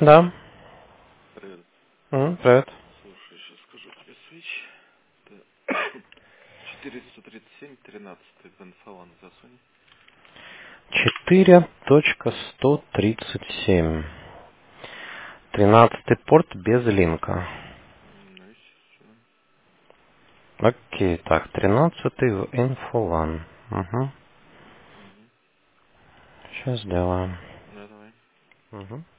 Да. Привет. Привет. Слушай, сейчас скажу тебе свич. 437, 13 в инфолан засунь. 4.137. 13 порт без линка. Ну и все. Окей, так, 13 в инфолан. Угу. Угу. Сейчас сделаем. Ну давай. Угу.